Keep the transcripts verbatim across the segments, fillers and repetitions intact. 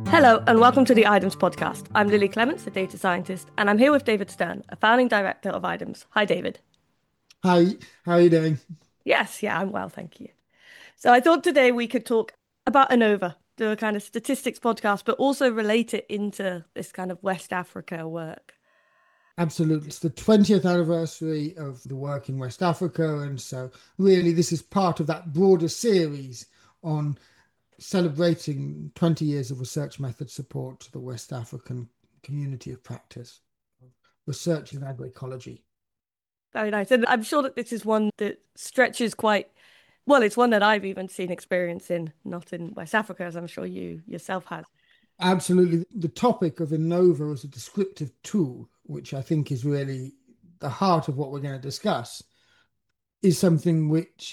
Hello and welcome to the IDEMS podcast. I'm Lily Clements, a data scientist, and I'm here with David Stern, a founding director of IDEMS. Hi, David. Hi, how are you doing? Yes, yeah, I'm well, thank you. So I thought today we could talk about ANOVA, do a kind of statistics podcast, but also relate it into this kind of West Africa work. Absolutely. It's the twentieth anniversary of the work in West Africa. And so, really, this is part of that broader series on celebrating twenty years of research method support to the West African community of practice, research in agroecology. Very nice. And I'm sure that this is one that stretches quite well. It's one that I've even seen experience in, not in West Africa, as I'm sure you yourself have. Absolutely. The topic of ANOVA as a descriptive tool, which I think is really the heart of what we're going to discuss, is something which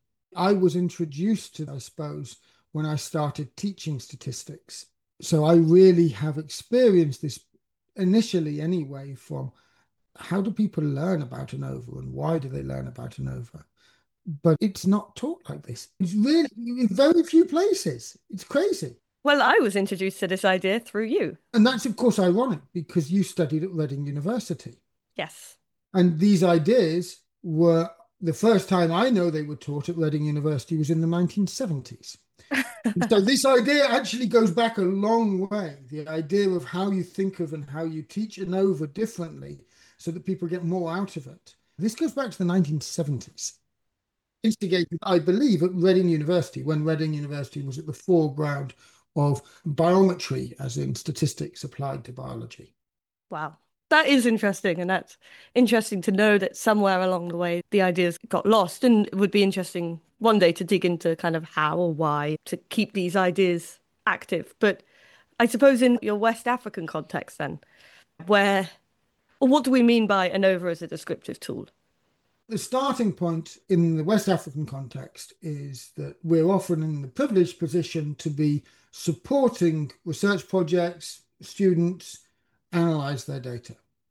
I was introduced to, I suppose, when I started teaching statistics. So I really have experienced this initially anyway from how do people learn about ANOVA and why do they learn about ANOVA? But it's not taught like this. It's really in very few places. It's crazy. Well, I was introduced to this idea through you. And that's, of course, ironic because you studied at Reading University. Yes. And these ideas were the first time I know they were taught at Reading University was in the nineteen seventies. So this idea actually goes back a long way. The idea of how you think of and how you teach ANOVA differently so that people get more out of it. This goes back to the nineteen seventies. Instigated, I believe, at Reading University, when Reading University was at the foreground of biometry, as in statistics applied to biology. Wow. That is interesting. And that's interesting to know that somewhere along the way, the ideas got lost. And it would be interesting one day to dig into kind of how or why to keep these ideas active. But I suppose in your West African context then, where, or what do we mean by ANOVA as a descriptive tool? The starting point in the West African context is that we're often in the privileged position to be supporting research projects, students, analyze their data.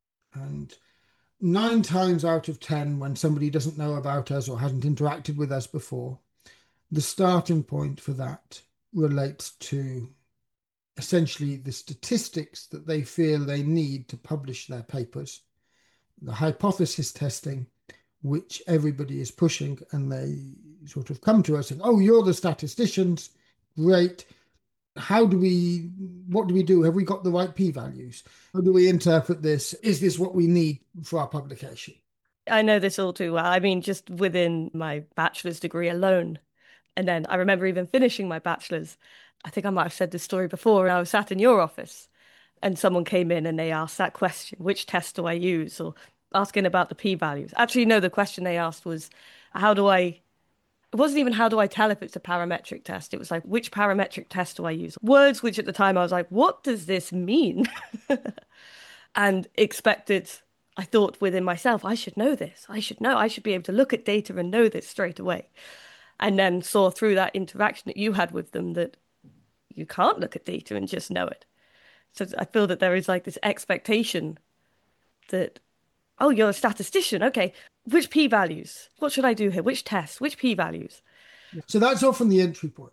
And nine times out of ten, when somebody doesn't know about us or hasn't interacted with us before, the starting point for that relates to essentially the statistics that they feel they need to publish their papers, the hypothesis testing, which everybody is pushing, and they sort of come to us and, oh, you're the statisticians, great. How do we, what do we do? Have we got the right p-values? How do we interpret this? Is this what we need for our publication? I know this all too well. I mean, just within my bachelor's degree alone. And then I remember even finishing my bachelor's. I think I might have said this story before. I was sat in your office and someone came in and they asked that question, which test do I use? Or asking about the p-values. Actually, no, the question they asked was, how do I it wasn't even how do I tell if it's a parametric test. It was like, which parametric test do I use? Words which at the time I was like, what does this mean? And expected, I thought within myself, I should know this. I should know. I should be able to look at data and know this straight away. And then saw through that interaction that you had with them that you can't look at data and just know it. So I feel that there is like this expectation that, oh, you're a statistician. Okay. Which p-values? What should I do here? Which tests? Which p-values? So that's often the entry point.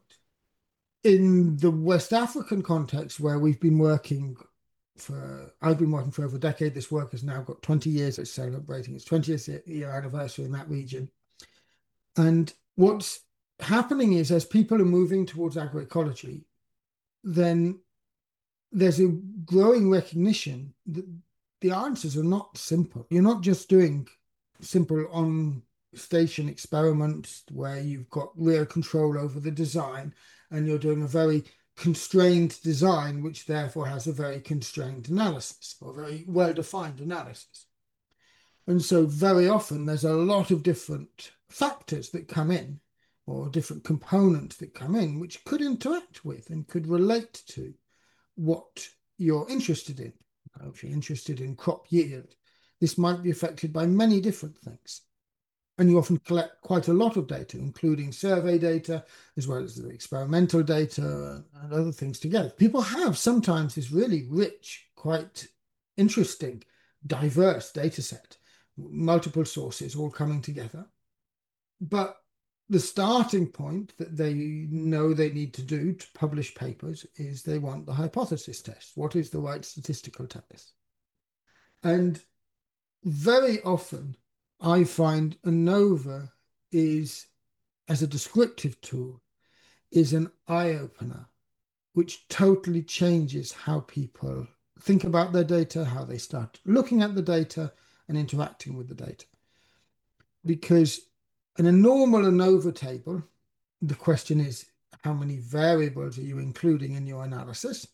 In the West African context, where we've been working for, I've been working for over a decade. This work has now got twenty years. It's celebrating its twentieth year anniversary in that region. And what's happening is as people are moving towards agroecology, then there's a growing recognition that the answers are not simple. You're not just doing simple on-station experiments where you've got real control over the design and you're doing a very constrained design, which therefore has a very constrained analysis or very well-defined analysis. And so very often there's a lot of different factors that come in or different components that come in, which could interact with and could relate to what you're interested in. If you're interested in crop yield, this might be affected by many different things. And you often collect quite a lot of data, including survey data, as well as the experimental data and other things together. People have sometimes this really rich, quite interesting, diverse data set, multiple sources all coming together. But the starting point that they know they need to do to publish papers is they want the hypothesis test. What is the right statistical test? And very often I find ANOVA is, as a descriptive tool, is an eye-opener, which totally changes how people think about their data, how they start looking at the data and interacting with the data. Because in a normal ANOVA table, the question is, how many variables are you including in your analysis?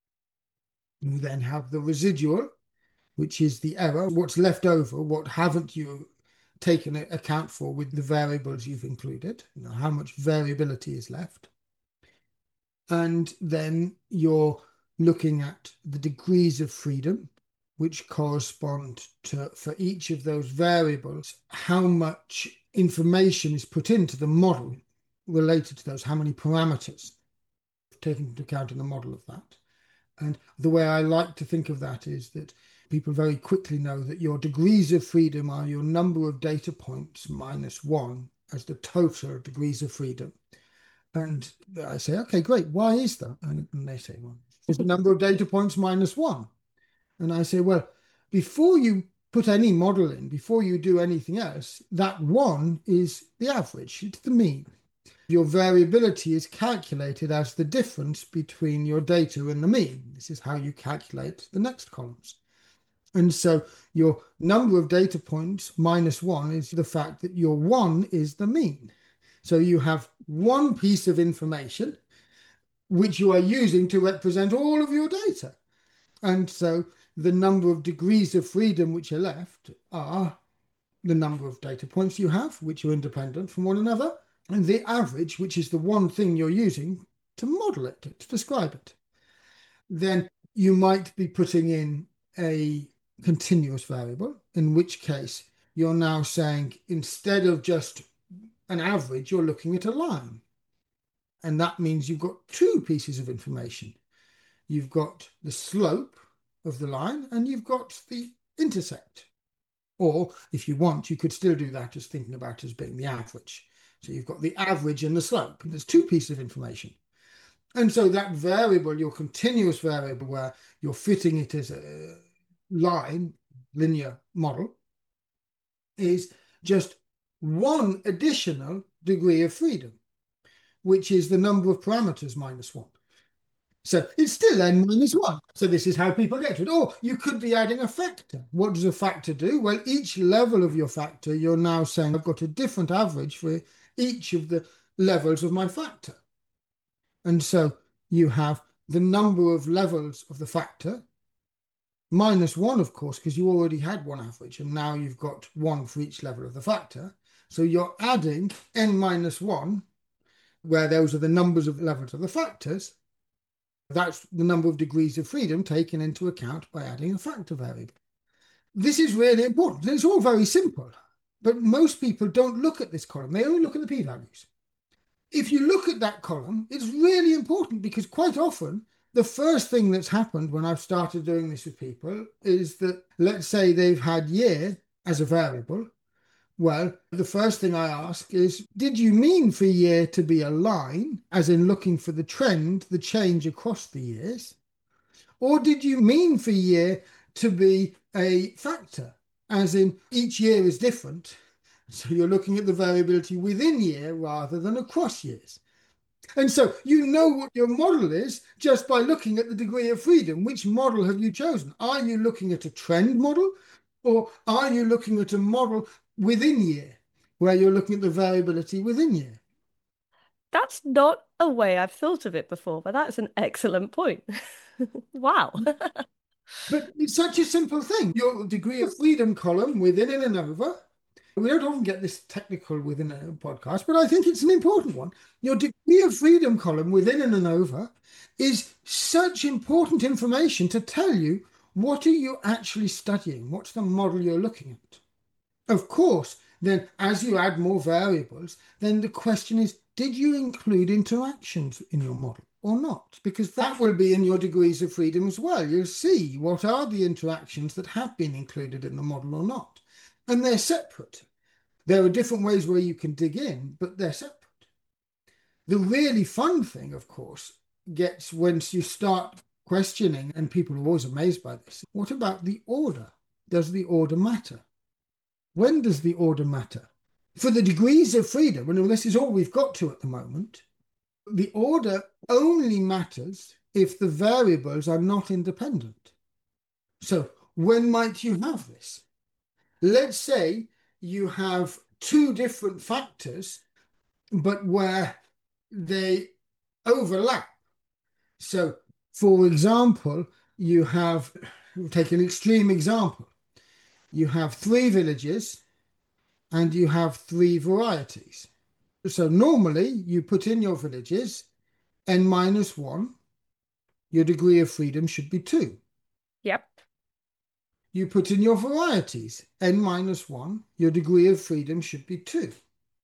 You then have the residual, which is the error, what's left over, what haven't you taken account for with the variables you've included, you know, how much variability is left. And then you're looking at the degrees of freedom, which correspond to, for each of those variables, how much information is put into the model related to those, how many parameters taken into account in the model of that. And the way I like to think of that is that people very quickly know that your degrees of freedom are your number of data points minus one as the total degrees of freedom. And I say, okay, great. Why is that? And they say, well, it's the number of data points minus one. And I say, well, before you put any model in, before you do anything else, that one is the average, it's the mean. Your variability is calculated as the difference between your data and the mean. This is how you calculate the next columns. And so your number of data points minus one is the fact that your one is the mean. So you have one piece of information which you are using to represent all of your data. And so the number of degrees of freedom which are left are the number of data points you have, which are independent from one another, and the average, which is the one thing you're using to model it, to describe it. Then you might be putting in a continuous variable, in which case you're now saying, instead of just an average, you're looking at a line. And that means you've got two pieces of information. You've got the slope of the line and you've got the intercept. Or if you want, you could still do that as thinking about it as being the average. So you've got the average and the slope. And there's two pieces of information. And so that variable, your continuous variable, where you're fitting it as a line, linear model, is just one additional degree of freedom, which is the number of parameters minus one. So it's still n minus one. So this is how people get to it. Or you could be adding a factor. What does a factor do? Well, each level of your factor, you're now saying I've got a different average for each of the levels of my factor. And so you have the number of levels of the factor minus one, of course, because you already had one average, and now you've got one for each level of the factor. So you're adding n minus one, where those are the numbers of levels of the factors. That's the number of degrees of freedom taken into account by adding a factor variable. This is really important. It's all very simple, but most people don't look at this column. They only look at the p-values. If you look at that column, it's really important, because quite often the first thing that's happened when I've started doing this with people is that, let's say they've had year as a variable. Well, the first thing I ask is, did you mean for year to be a line, as in looking for the trend, the change across the years? Or did you mean for year to be a factor, as in each year is different? So you're looking at the variability within year rather than across years. And so you know what your model is just by looking at the degree of freedom. Which model have you chosen? Are you looking at a trend model, or are you looking at a model within year, where you're looking at the variability within year? That's not a way I've thought of it before, but that's an excellent point. Wow. But it's such a simple thing. Your degree of freedom column within an ANOVA, we don't often get this technical within a podcast, but I think it's an important one. Your degree of freedom column within an ANOVA is such important information to tell you, what are you actually studying? What's the model you're looking at? Of course, then as you add more variables, then the question is, did you include interactions in your model or not? Because that will be in your degrees of freedom as well. You'll see what are the interactions that have been included in the model or not. And they're separate. There are different ways where you can dig in, but they're separate. The really fun thing, of course, gets once you start questioning, and people are always amazed by this. What about the order? Does the order matter? When does the order matter? For the degrees of freedom, and this is all we've got to at the moment, the order only matters if the variables are not independent. So when might you have this? Let's say you have two different factors, but where they overlap. So, for example, you have, we'll take an extreme example. You have three villages and you have three varieties. So normally you put in your villages, n minus one, your degree of freedom should be two. Yep. You put in your varieties, n minus one, your degree of freedom should be two.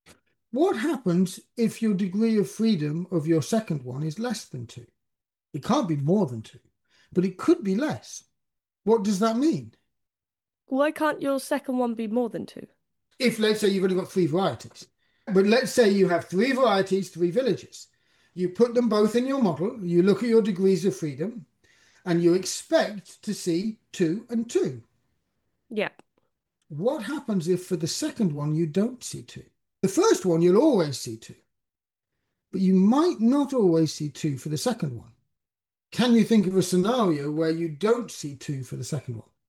What happens if your degree of freedom of your second one is less than two? It can't be more than two, but it could be less. What does that mean? Why can't your second one be more than two? If, let's say, you've only got three varieties, but let's say you have three varieties, three villages. You put them both in your model, you look at your degrees of freedom, and you expect to see two and two. Yeah. What happens if for the second one you don't see two? The first one you'll always see two, but you might not always see two for the second one. Can you think of a scenario where you don't see two for the second one?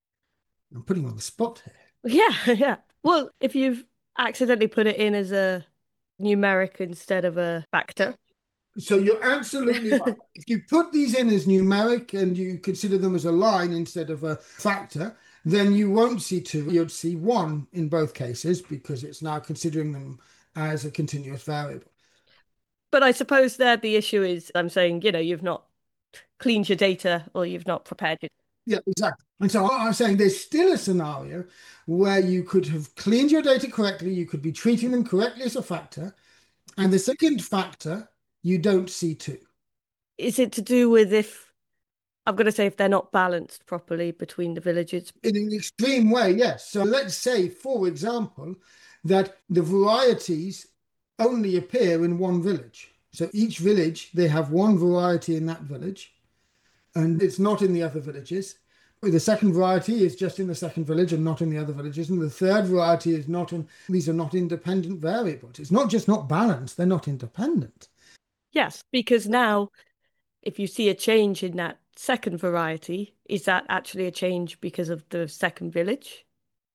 I'm putting you on the spot here. Yeah, yeah. Well, if you've accidentally put it in as a numeric instead of a factor. So you're absolutely right. If you put these in as numeric and you consider them as a line instead of a factor, then you won't see two. You'd see one in both cases because it's now considering them as a continuous variable. But I suppose there the issue is, I'm saying, you know, you've not cleaned your data or you've not prepared it. Yeah, exactly. And so I'm saying there's still a scenario where you could have cleaned your data correctly, you could be treating them correctly as a factor, and the second factor, you don't see two. Is it to do with if, I'm going to say if they're not balanced properly between the villages? In an extreme way, yes. So let's say, for example, that the varieties only appear in one village. So each village, they have one variety in that village, and it's not in the other villages. The second variety is just in the second village and not in the other villages. And the third variety is not in, these are not independent variables. It's not just not balanced, they're not independent. Yes, because now if you see a change in that second variety, is that actually a change because of the second village?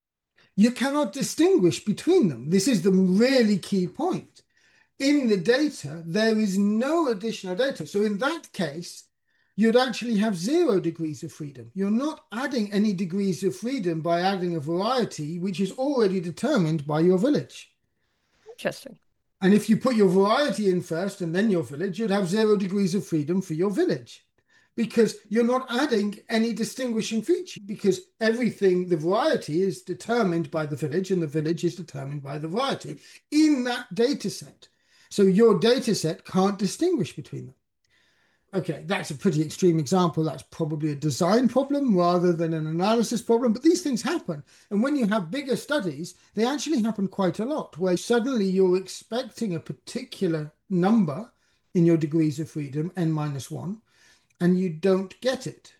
You cannot distinguish between them. This is the really key point. In the data, there is no additional data. So in that case, you'd actually have zero degrees of freedom. You're not adding any degrees of freedom by adding a variety which is already determined by your village. Interesting. And if you put your variety in first and then your village, you'd have zero degrees of freedom for your village because you're not adding any distinguishing feature because everything, the variety is determined by the village and the village is determined by the variety in that data set. So your data set can't distinguish between them. Okay, that's a pretty extreme example. That's probably a design problem rather than an analysis problem, but these things happen. And when you have bigger studies, they actually happen quite a lot, where suddenly you're expecting a particular number in your degrees of freedom, n minus one, and you don't get it.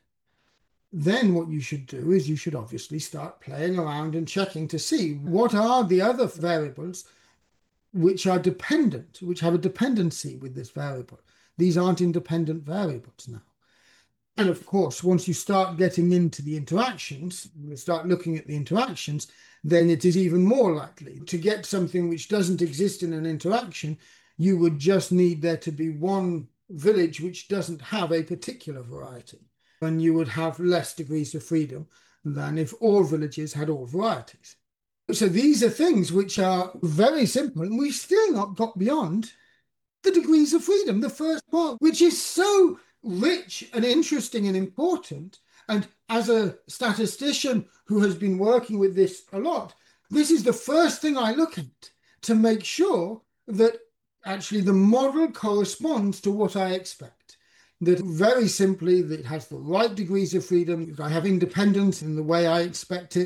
Then what you should do is you should obviously start playing around and checking to see what are the other variables which are dependent, which have a dependency with this variable. These aren't independent variables now. And of course, once you start getting into the interactions, you start looking at the interactions, then it is even more likely to get something which doesn't exist in an interaction. You would just need there to be one village which doesn't have a particular variety, and you would have less degrees of freedom than if all villages had all varieties. So these are things which are very simple, and we've still not got beyond the degrees of freedom, the first part, which is so rich and interesting and important. And as a statistician who has been working with this a lot, this is the first thing I look at to make sure that actually the model corresponds to what I expect. That very simply, that it has the right degrees of freedom, that I have independence in the way I expect it,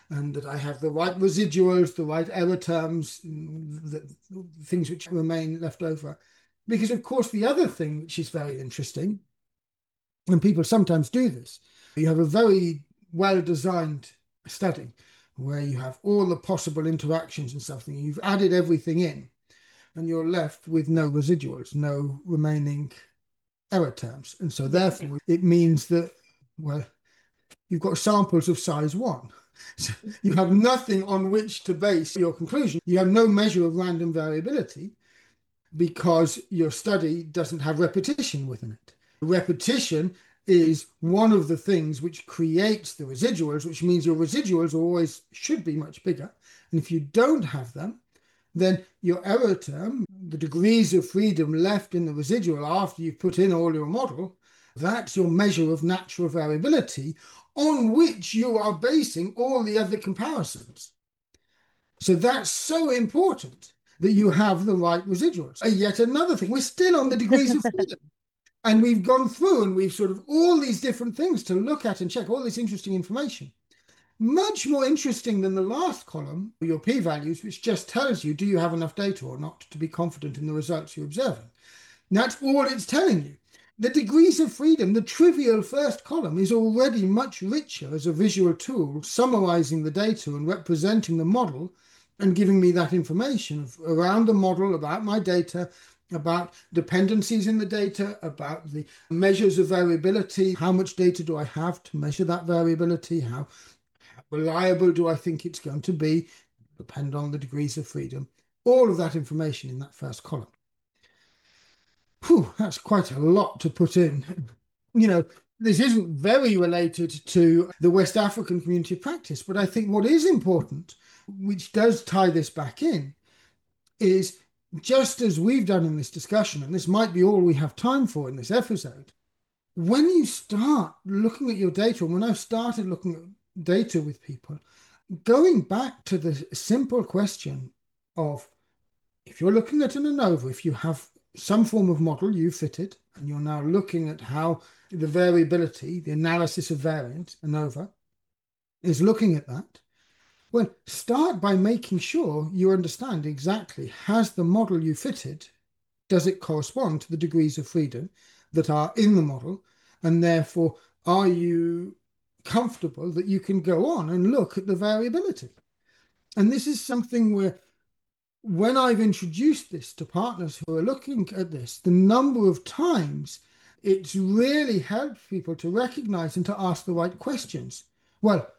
and that I have the right residuals, the right error terms, the, the things which remain left over. Because, of course, the other thing which is very interesting, and people sometimes do this, you have a very well-designed study where you have all the possible interactions and stuff, and you've added everything in, and you're left with no residuals, no remaining error terms. And so therefore, it means that, well, you've got samples of size one. So you have nothing on which to base your conclusion. You have no measure of random variability because your study doesn't have repetition within it. Repetition is one of the things which creates the residuals, which means your residuals always should be much bigger. And if you don't have them, then your error term, the degrees of freedom left in the residual after you've put in all your model, that's your measure of natural variability on which you are basing all the other comparisons. So that's so important that you have the right residuals. And yet another thing, we're still on the degrees of freedom. And we've gone through and we've sort of all these different things to look at and check, all this interesting information. Much more interesting than the last column, your p-values, which just tells you, do you have enough data or not to be confident in the results you're observing? And that's all it's telling you. The degrees of freedom, the trivial first column, is already much richer as a visual tool, summarizing the data and representing the model and giving me that information around the model, about my data, about dependencies in the data, about the measures of variability, how much data do I have to measure that variability, how reliable do I think it's going to be, depend on the degrees of freedom, all of that information in that first column. Whew, that's quite a lot to put in. You know, this isn't very related to the West African community of practice, but I think what is important, which does tie this back in, is just as we've done in this discussion, and this might be all we have time for in this episode, when you start looking at your data, and when I've started looking at data with people, going back to the simple question of, if you're looking at an ANOVA, if you have some form of model you fitted, and you're now looking at how the variability, the analysis of variance, ANOVA, is looking at that, well, start by making sure you understand exactly, has the model you fitted, does it correspond to the degrees of freedom that are in the model, and therefore are you comfortable that you can go on and look at the variability? And this is something where, when I've introduced this to partners who are looking at this, the number of times it's really helped people to recognize and to ask the right questions. Well,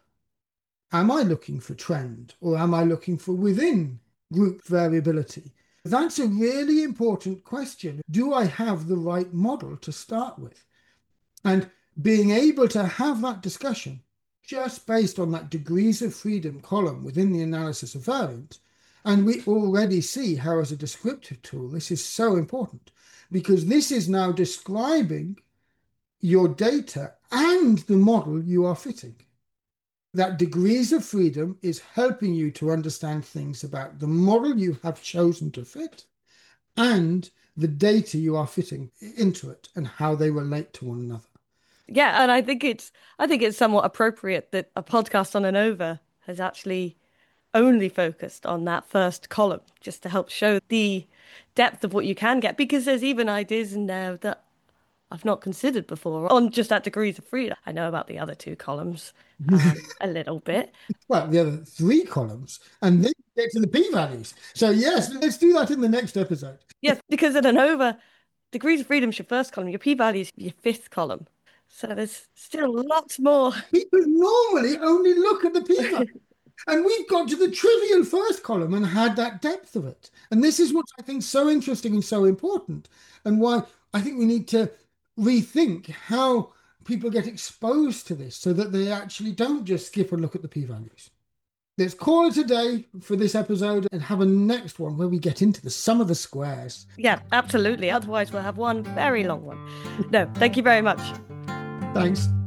am I looking for trend, or am I looking for within group variability? That's a really important question. Do I have the right model to start with? And being able to have that discussion just based on that degrees of freedom column within the analysis of variance. And we already see how, as a descriptive tool, this is so important, because this is now describing your data and the model you are fitting. That degrees of freedom is helping you to understand things about the model you have chosen to fit and the data you are fitting into it and how they relate to one another. Yeah, and I think it's I think it's somewhat appropriate that a podcast on ANOVA has actually only focused on that first column, just to help show the depth of what you can get, because there's even ideas in there that I've not considered before on just that degrees of freedom. I know about the other two columns um, a little bit. Well, the other three columns, and then get to the p-values. So yes, let's do that in the next episode. Yes, because at ANOVA, degrees of freedom is your first column, your p-value is your fifth column. So there's still lots more. People normally only look at the p-value. And we've got to the trivial first column and had that depth of it. And this is what I think is so interesting and so important, and why I think we need to rethink how people get exposed to this so that they actually don't just skip and look at the p-values. Let's call it a day for this episode and have a next one where we get into the sum of the squares. Yeah, absolutely. Otherwise, we'll have one very long one. No, thank you very much. Thanks.